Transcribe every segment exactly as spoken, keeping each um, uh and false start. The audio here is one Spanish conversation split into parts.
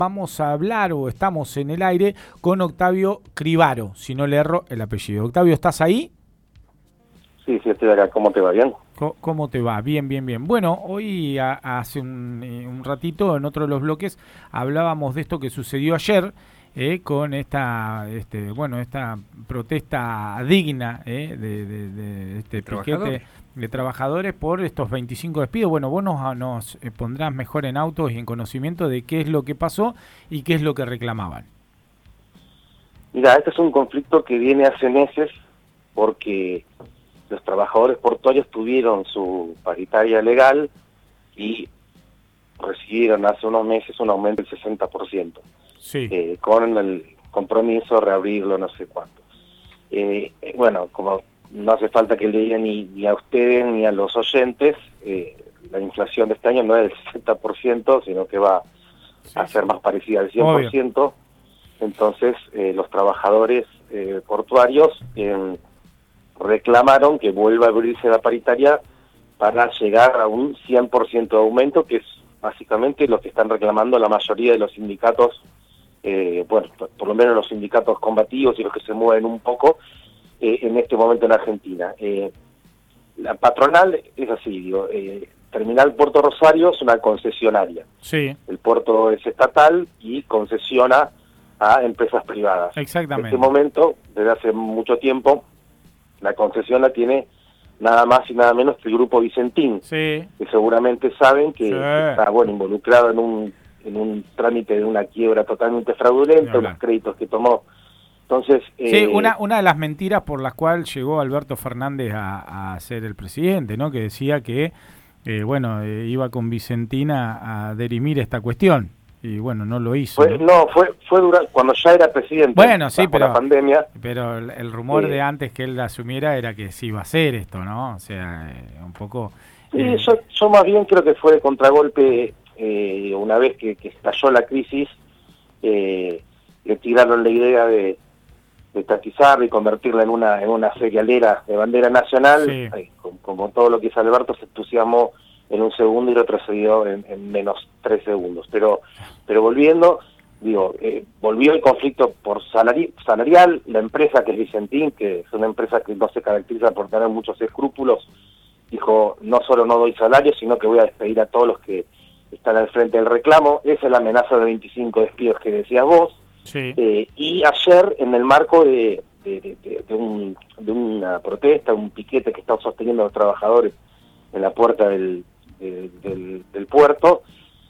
vamos a hablar o estamos en el aire con Octavio Cribaro, si no le erro el apellido. Octavio, ¿estás ahí? Sí, sí, estoy acá. ¿Cómo te va? ¿Bien? ¿Cómo te va? Bien, bien, bien. Bueno, hoy a, hace un, eh, un ratito en otro de los bloques hablábamos de esto que sucedió ayer eh, con esta, este, bueno, esta protesta digna eh, de, de, de este piquete de trabajadores por estos veinticinco despidos. Bueno, vos nos, nos eh, pondrás mejor en autos y en conocimiento de qué es lo que pasó y qué es lo que reclamaban. Mira, este es un conflicto que viene hace meses porque los trabajadores portuarios tuvieron su paritaria legal y recibieron hace unos meses un aumento del sesenta por ciento, sí. eh, con el compromiso de reabrirlo no sé cuánto. Eh, eh, bueno, como no hace falta que le digan ni, ni a ustedes ni a los oyentes, eh, la inflación de este año no es del sesenta por ciento, sino que va sí, a ser más parecida al cien por ciento. Obvio. Entonces, eh, los trabajadores eh, portuarios eh, reclamaron que vuelva a abrirse la paritaria para llegar a un cien por ciento de aumento, que es básicamente lo que están reclamando la mayoría de los sindicatos, eh, bueno, por lo menos los sindicatos combativos y los que se mueven un poco eh, en este momento en Argentina. Eh, la patronal es así, digo, eh, Terminal Puerto Rosario es una concesionaria. Sí. El puerto es estatal y concesiona a empresas privadas. Exactamente. En este momento, desde hace mucho tiempo, la concesión la tiene nada más y nada menos que el Grupo Vicentín, sí. que seguramente saben que, sí. que está bueno involucrado en un en un trámite de una quiebra totalmente fraudulenta, los créditos que tomó. Entonces, sí, eh, una una de las mentiras por las cuales llegó Alberto Fernández a, a ser el presidente, ¿no? Que decía que eh, bueno eh, iba con Vicentín a, a dirimir esta cuestión. Y bueno, no lo hizo. Fue, ¿no? no, fue fue durante, cuando ya era presidente, bueno, sí, bajo pero, la pandemia. Pero el, el rumor eh, de antes que él asumiera era que sí iba a hacer esto, ¿no? O sea, eh, un poco... Sí, eh, yo, yo más bien creo que fue de contragolpe, eh, una vez que, que estalló la crisis, eh, le tiraron la idea de, de estatizarla y convertirla en una en una serialera de bandera nacional. Sí. Eh, como, como todo lo que hizo Alberto, se entusiasmó en un segundo y retrocedió en, en menos tres segundos. Pero pero volviendo, digo, eh, volvió el conflicto por salari salarial, la empresa que es Vicentín, que es una empresa que no se caracteriza por tener muchos escrúpulos, dijo, no solo no doy salario, sino que voy a despedir a todos los que están al frente del reclamo. Esa es la amenaza de veinticinco despidos que decías vos. Sí. Eh, y ayer, en el marco de, de, de, de, un, de una protesta, un piquete que están sosteniendo los trabajadores en la puerta del, de, del, del puerto,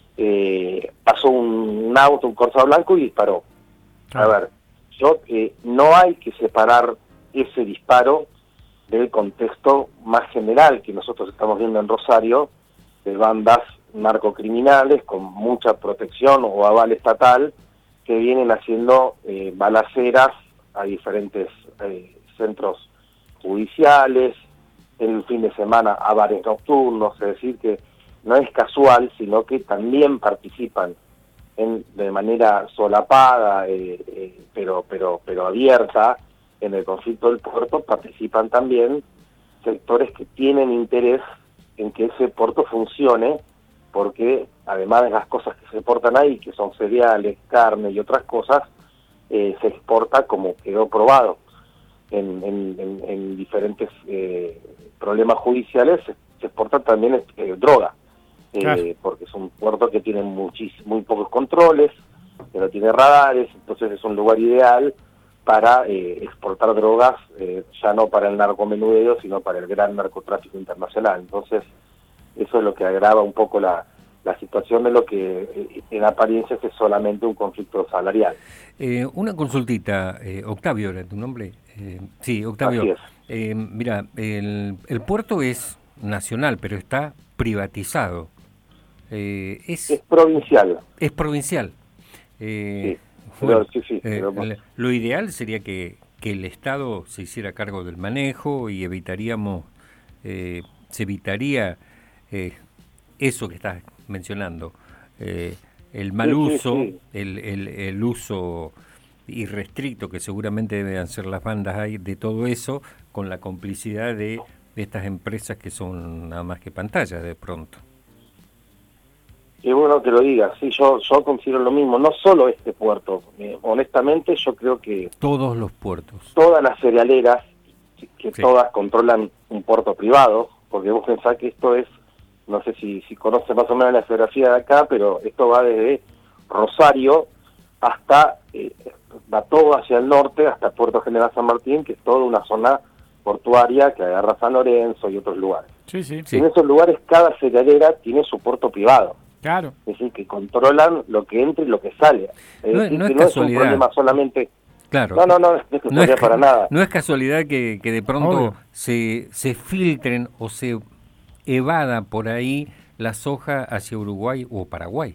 eh, pasó un, un auto, un Corsa blanco y disparó. Ah. A ver, yo eh, no hay que separar ese disparo del contexto más general que nosotros estamos viendo en Rosario, de bandas narcocriminales con mucha protección o aval estatal, que vienen haciendo eh, balaceras a diferentes eh, centros judiciales, en el fin de semana a bares nocturnos, es decir, que no es casual, sino que también participan en, de manera solapada, eh, eh, pero, pero, pero abierta, en el conflicto del puerto, participan también sectores que tienen interés en que ese puerto funcione, porque además de las cosas que se exportan ahí, que son cereales, carne y otras cosas, eh, se exporta, como quedó probado en, en, en, en diferentes eh, problemas judiciales, se, se exporta también eh, droga, eh, claro. Porque es un puerto que tiene muchis, muy pocos controles, que no tiene radares, entonces es un lugar ideal para eh, exportar drogas, eh, ya no para el narcomenudeo, sino para el gran narcotráfico internacional. Entonces, eso es lo que agrava un poco la, la situación de lo que eh, en apariencia es solamente un conflicto salarial. Eh, una consultita, eh, Octavio, ¿era tu nombre? Eh, sí, Octavio. Así es. Eh, mira, el, el puerto es nacional, pero está privatizado. Eh, es, es provincial. Es provincial. Eh, sí. Pero, bueno, sí, sí, eh, pero... lo ideal sería que, que el Estado se hiciera cargo del manejo y evitaríamos, eh, se evitaría eh, eso que estás mencionando, eh, el mal sí, uso, sí, sí. El, el, el uso irrestricto que seguramente deben hacer las bandas ahí de todo eso, con la complicidad de, de estas empresas que son nada más que pantallas de pronto. Qué bueno que lo digas, sí, yo, yo considero lo mismo, no solo este puerto, eh, honestamente yo creo que Todos los puertos. todas las cerealeras, que Sí. todas controlan un puerto privado, porque vos pensás que esto es, no sé si, si conoces más o menos la geografía de acá, pero esto va desde Rosario hasta, eh, va todo hacia el norte, hasta Puerto General San Martín, que es toda una zona portuaria que agarra San Lorenzo y otros lugares. Sí, sí, Sí. En esos lugares cada cerealera tiene su puerto privado. claro. Es decir, que controlan lo que entra y lo que sale. Es No- decir, no es que no es un casualidad. problema solamente... Claro. No, no, no, no es casualidad ca- para nada. no es casualidad que, que de pronto Obvio. se, se filtren o se evada por ahí la soja hacia Uruguay o Paraguay.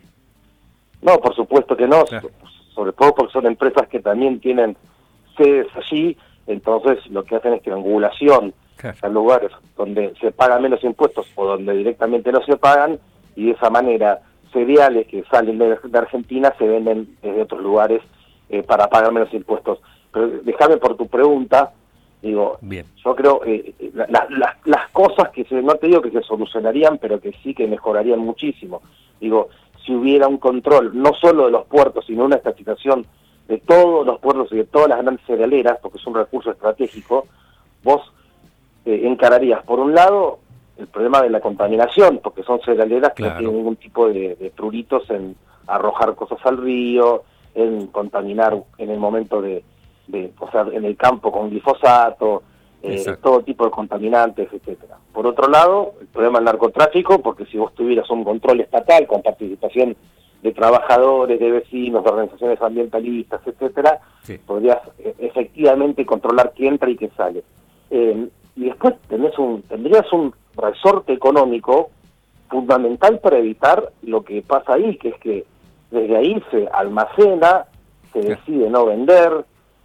No, por supuesto que no, Claro. so- sobre todo porque son empresas que también tienen sedes allí, entonces lo que hacen es triangulación Claro. a lugares donde se pagan menos impuestos o donde directamente no se pagan, y de esa manera cereales que salen de, de Argentina se venden desde otros lugares eh, para pagar menos impuestos. Pero déjame por tu pregunta, digo, Bien. yo creo eh, eh, la- la- la- las cosas que se, no te digo que se solucionarían, pero que sí que mejorarían muchísimo. Digo, si hubiera un control, no solo de los puertos, sino una estatización de todos los puertos y de todas las grandes cerealeras, porque es un recurso estratégico, vos eh, encararías, por un lado, el problema de la contaminación, porque son cerealeras que Claro. no tienen ningún tipo de, de pruritos en arrojar cosas al río, en contaminar en el momento de, de o sea, en el campo con glifosato, eh, Exacto. todo tipo de contaminantes, etcétera. Por otro lado, el problema del narcotráfico, porque si vos tuvieras un control estatal con participación de trabajadores, de vecinos, de organizaciones ambientalistas, etcétera, Sí. podrías eh, efectivamente controlar quién entra y quién sale. Eh, y después tenés un, tendrías un resorte económico fundamental para evitar lo que pasa ahí, que es que desde ahí se almacena, se Claro. decide no vender,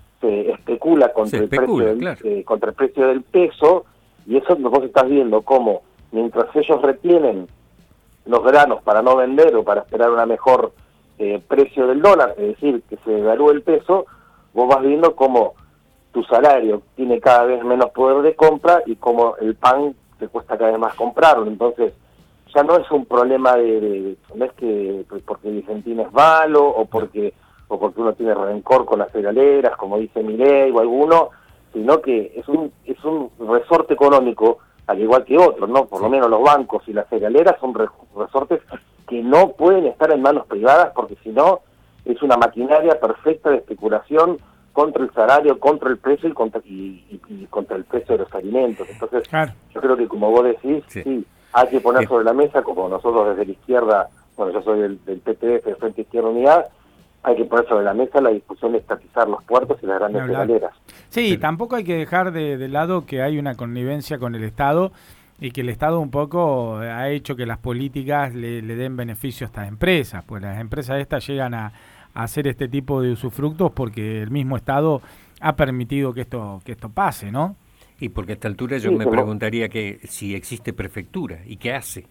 se especula contra, Se el, especula, precio del, claro. eh, contra el precio del peso, y eso vos estás viendo cómo mientras ellos retienen los granos para no vender o para esperar una mejor eh, precio del dólar, es decir, que se devalúe el peso, vos vas viendo cómo tu salario tiene cada vez menos poder de compra y cómo el pan te cuesta cada vez más comprarlo. Entonces, ya no es un problema de, de no es que porque Vicentín es malo o porque o porque uno tiene rencor con las cerealeras, como dice Milei o alguno, sino que es un es un resorte económico al igual que otros, ¿no? Por lo menos los bancos y las cerealeras son re- resortes que no pueden estar en manos privadas, porque si no es una maquinaria perfecta de especulación contra el salario, contra el precio y contra, y, y- y contra el precio de los alimentos. Entonces, Claro. yo creo que como vos decís, Sí. sí, hay que poner Sí. sobre la mesa, como nosotros desde la izquierda, bueno, yo soy del, del P T F, del Frente Izquierda Unidad, hay que poner sobre la mesa la discusión de estatizar los puertos y las grandes Ni hablar. cerealeras. Sí, Pero- tampoco hay que dejar de, de lado que hay una connivencia con el Estado y que el Estado un poco ha hecho que las políticas le, le den beneficio a estas empresas, pues las empresas estas llegan a, a hacer este tipo de usufructos porque el mismo Estado ha permitido que esto que esto pase, ¿no? Y porque a esta altura yo Sí, me como- preguntaría que si existe prefectura y qué hace.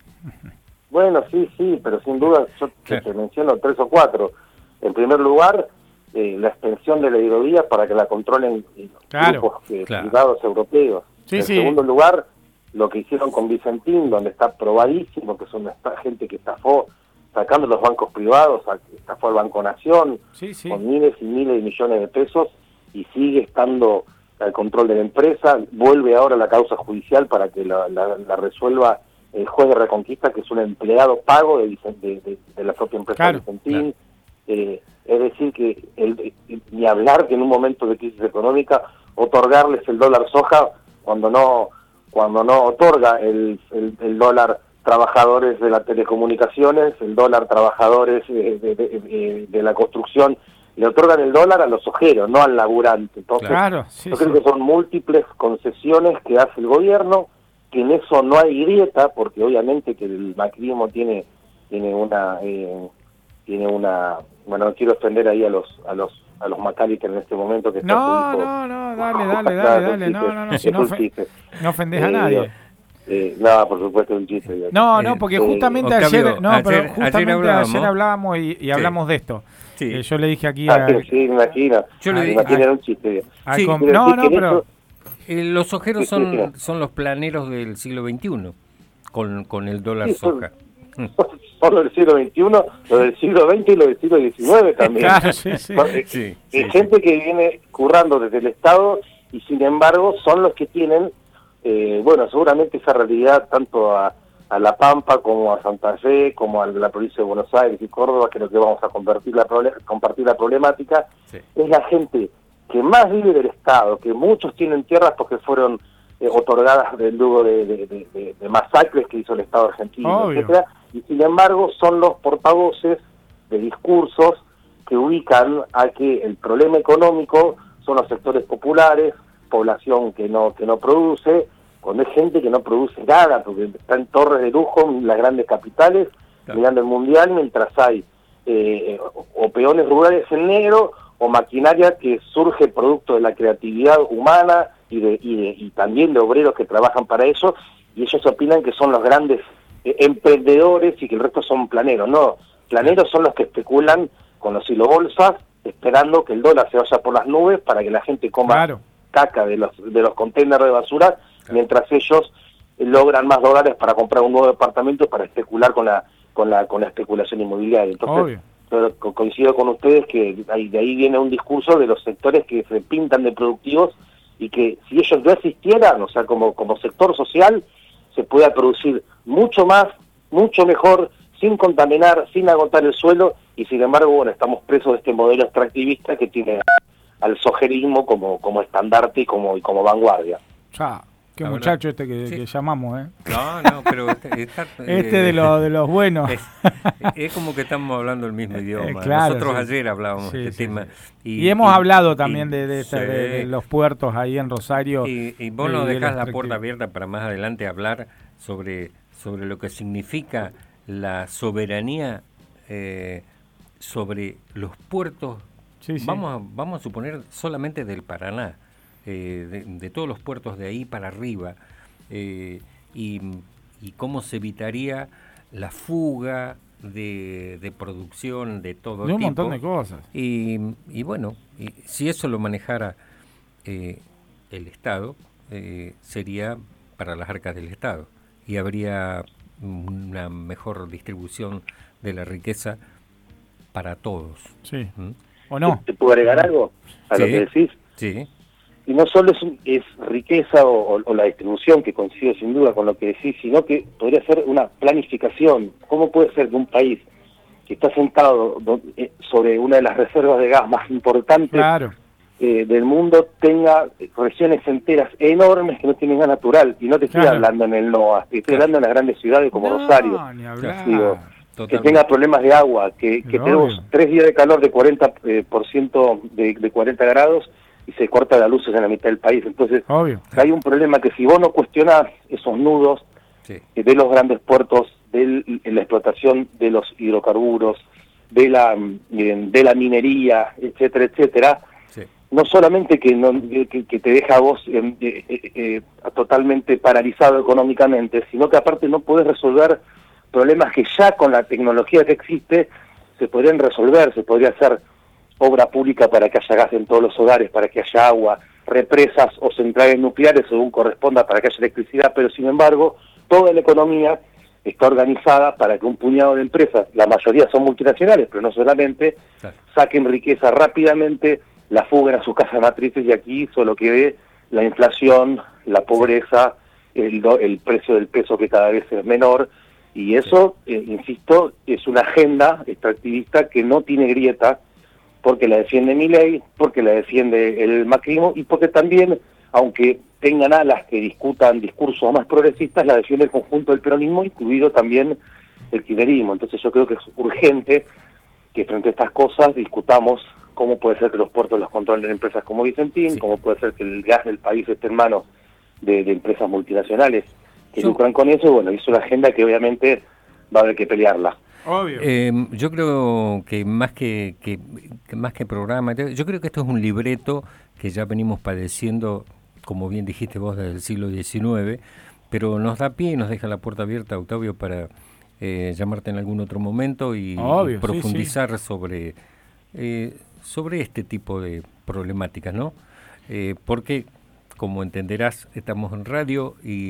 Bueno, sí, sí, pero sin duda yo te- Claro. te menciono tres o cuatro. En primer lugar, eh, la extensión de la hidrovía para que la controlen eh, Claro, grupos eh, claro. privados europeos. Sí, en sí. segundo lugar, lo que hicieron con Vicentín, donde está probadísimo que son esta gente que estafó, sacando los bancos privados, a- estafó al Banco Nación, Sí, sí. con miles y miles de millones de pesos, y sigue estando al control de la empresa. Vuelve ahora la causa judicial para que la, la- la resuelva el juez de Reconquista, que es un empleado pago de, Vicen- de, de- de la propia empresa Claro, Vicentín. claro. Eh, es decir, que el, el- ni hablar que en un momento de crisis económica otorgarles el dólar soja cuando no cuando no otorga el, el, el dólar trabajadores de las telecomunicaciones, el dólar trabajadores eh, de, de- de- de la construcción, le otorgan el dólar a los ojeros, no al laburante. Entonces, Claro, sí, yo sí. creo que son múltiples concesiones que hace el gobierno, que en eso no hay grieta, porque obviamente que el macrismo tiene tiene una eh, tiene una bueno, no quiero ofender ahí a los a los a los McAllister en este momento que está No, su hijo. no, no, dale, dale, Claro, dale, es un dale, no, chiste, no, no, es si no, un ofe- chiste. no ofendes a Eh, nadie. eh, no, por supuesto es un chiste. digo. No, Eh, no, porque eh, justamente Octavio, ayer, no, ayer- pero ayer justamente hablábamos. ayer hablábamos y, y hablamos de esto. Sí. Eh, yo le dije aquí Ah, a, sí, sí, imagina. Yo le Ah, di- imagina, ah, era un chiste. digo. a Sí, com- quiero no, decir no, que en pero eso- Eh, los ojeros Sí, sí, sí. son, son los planeros del siglo veintiuno, con, con el dólar Sí, son- soja. son los del siglo veintiuno, los del siglo veinte y los del siglo diecinueve también. Claro, sí, sí. Porque Sí, hay sí, gente que viene currando desde el Estado y sin embargo son los que tienen, eh, bueno, seguramente esa realidad tanto a, a La Pampa como a Santa Fe, como a la provincia de Buenos Aires y Córdoba, que es lo que vamos a compartir la, compartir la problemática, sí. es la gente que más vive del Estado, que muchos tienen tierras porque fueron eh, otorgadas del luego de, de, de, de, de masacres que hizo el Estado argentino, Obvio. etcétera, y sin embargo son los portavoces de discursos que ubican a que el problema económico son los sectores populares, población que no que no produce, cuando hay gente que no produce nada, porque está en torres de lujo en las grandes capitales, Claro. mirando el mundial, mientras hay eh, o, o peones rurales en negro, o maquinaria que surge producto de la creatividad humana y, de, y, de, y también de obreros que trabajan para eso, y ellos opinan que son los grandes eh, emprendedores y que el resto son planeros. No, planeros son los que especulan con los hilobolsas, esperando que el dólar se vaya por las nubes para que la gente coma Claro. caca de los de los containers de basura, Claro. mientras ellos eh, logran más dólares para comprar un nuevo departamento para especular con la con la con la especulación inmobiliaria. Entonces, Obvio. pero co- coincido con ustedes que ahí, de ahí viene un discurso de los sectores que se pintan de productivos y que si ellos no existieran, o sea, como, como sector social, se pueda producir mucho más, mucho mejor, sin contaminar, sin agotar el suelo, y sin embargo, bueno, estamos presos de este modelo extractivista que tiene al sojerismo como, como estandarte y como, y como vanguardia. Ya, qué Ah, muchacho este que, sí. que llamamos, ¿eh? No, no, pero este, está, Este eh, de, lo, de los buenos. Es, es como que estamos hablando el mismo idioma. Eh, claro, Nosotros sí. ayer hablábamos Sí, de este sí, tema. sí. Y, hemos y- hablado y- también de, de, esta- sí. de- de los puertos ahí en Rosario. Y, y vos y nos del dejás la extractivo. puerta abierta para más adelante hablar sobre, sobre lo que significa la soberanía eh, sobre los puertos. Sí, sí. Vamos, a, vamos a suponer solamente del Paraná, eh, de, de todos los puertos de ahí para arriba, eh, y, y cómo se evitaría la fuga de, de producción de todo De un tipo. montón de cosas. Y, y bueno, y si eso lo manejara eh, el Estado, eh, sería para las arcas del Estado y habría una mejor distribución de la riqueza para todos. Sí. ¿Mm? ¿O no? ¿Te puedo agregar algo a lo Sí. que decís? Sí, Y no solo es, un- es riqueza o, o- o la distribución, que coincido sin duda con lo que decís, sino que podría ser una planificación. ¿Cómo puede ser que un país que está sentado do- eh, sobre una de las reservas de gas más importantes Claro. eh, del mundo tenga regiones enteras enormes que no tienen gas natural? Y no te estoy Claro. hablando en el NOA, te estoy Claro. hablando en las grandes ciudades como No, Rosario. ni hablar. Digo, que totalmente. tenga problemas de agua, que, que Pero tenemos obvio. tres días de calor de cuarenta eh, por ciento de, de cuarenta grados y se corta la luz en la mitad del país. Entonces, Obvio. hay un problema que si vos no cuestionás esos nudos Sí. eh, de los grandes puertos, de la explotación de los hidrocarburos, de la mm, eh, de la minería, etcétera, etcétera, Sí. no solamente que, no, que, que te deja a vos eh, eh, eh, eh, totalmente paralizado económicamente, sino que aparte no podés resolver problemas que ya con la tecnología que existe se podrían resolver, se podría hacer obra pública para que haya gas en todos los hogares, para que haya agua, represas o centrales nucleares según corresponda para que haya electricidad, pero sin embargo toda la economía está organizada para que un puñado de empresas, la mayoría son multinacionales, pero no solamente, Claro. saquen riqueza rápidamente, la fuguen a sus casas matrices y aquí solo quede la inflación, la pobreza, el, do- el precio del peso que cada vez es menor, y eso, eh, insisto, es una agenda extractivista que no tiene grieta, porque la defiende Milei, porque la defiende el macrismo y porque también, aunque tengan alas que discutan discursos más progresistas, la defiende el conjunto del peronismo, incluido también el kirchnerismo. Entonces yo creo que es urgente que frente a estas cosas discutamos cómo puede ser que los puertos los controlen empresas como Vicentín, Sí. cómo puede ser que el gas del país esté en manos de, de empresas multinacionales que Yo- lucran con eso. Bueno, es una agenda que obviamente va a haber que pelearla. Obvio. Eh, yo creo que más que, que, que más que programa, yo creo que esto es un libreto que ya venimos padeciendo, como bien dijiste vos, desde el siglo diecinueve, pero nos da pie y nos deja la puerta abierta, Octavio, para eh, llamarte en algún otro momento y, Obvio, y sí, profundizar sobre eh, sobre este tipo de problemáticas, ¿no? Eh, porque, como entenderás, estamos en radio y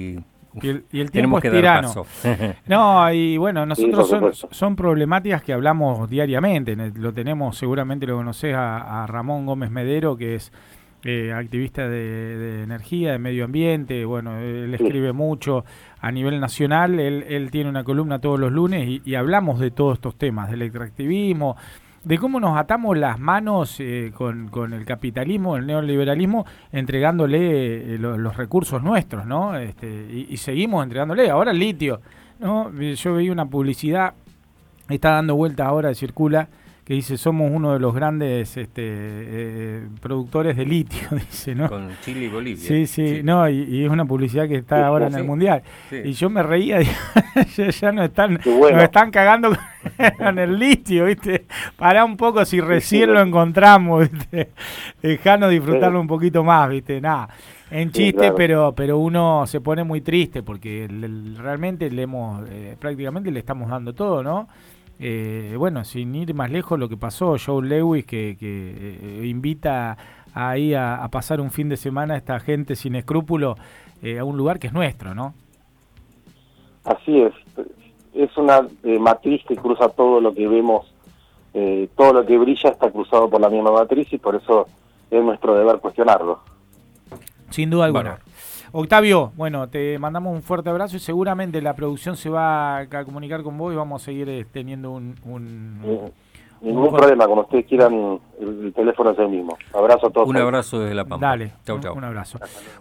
Y el, y el tiempo tenemos es que tirano. dar paso. No, y bueno, nosotros Sí, por son, son problemáticas que hablamos diariamente. Lo tenemos, seguramente lo conocés a, a Ramón Gómez Medero, que es eh, activista de, de energía, de medio ambiente. Bueno, él escribe mucho a nivel nacional. Él, él tiene una columna todos los lunes y, y hablamos de todos estos temas, del extractivismo, de cómo nos atamos las manos eh, con, con el capitalismo, el neoliberalismo, entregándole eh, lo, los recursos nuestros, ¿no? Este, y, y seguimos entregándole. Ahora el litio, ¿no? Yo veía una publicidad, está dando vueltas ahora, circula, que dice, somos uno de los grandes este, eh, productores de litio, dice, ¿no? Con Chile y Bolivia. Sí, sí, sí. no, y, y es una publicidad que está sí, ahora sí, en el sí. Mundial. Sí. Y yo me reía, ya, ya nos están, bueno. nos están cagando con el litio, ¿viste? Pará un poco si recién sí, sí, lo encontramos, ¿viste? Dejanos disfrutarlo sí. un poquito más, ¿viste? Nada, en chiste, sí, claro. pero pero uno se pone muy triste porque le, realmente le hemos, eh, prácticamente le estamos dando todo, ¿no? Eh, bueno, sin ir más lejos, lo que pasó, Joe Lewis, que, que eh, invita ahí a, a pasar un fin de semana a esta gente sin escrúpulos eh, a un lugar que es nuestro, ¿no? Así es, es una eh, matriz que cruza todo lo que vemos, eh, todo lo que brilla está cruzado por la misma matriz y por eso es nuestro deber cuestionarlo. Sin duda alguna. Bueno. Octavio, bueno, te mandamos un fuerte abrazo y seguramente la producción se va a comunicar con vos y vamos a seguir eh, teniendo un... un eh, ningún un... problema, cuando ustedes quieran, el, el teléfono es el mismo. Abrazo a todos. Un abrazo desde La Pampa. Dale, chau, chau. Un abrazo.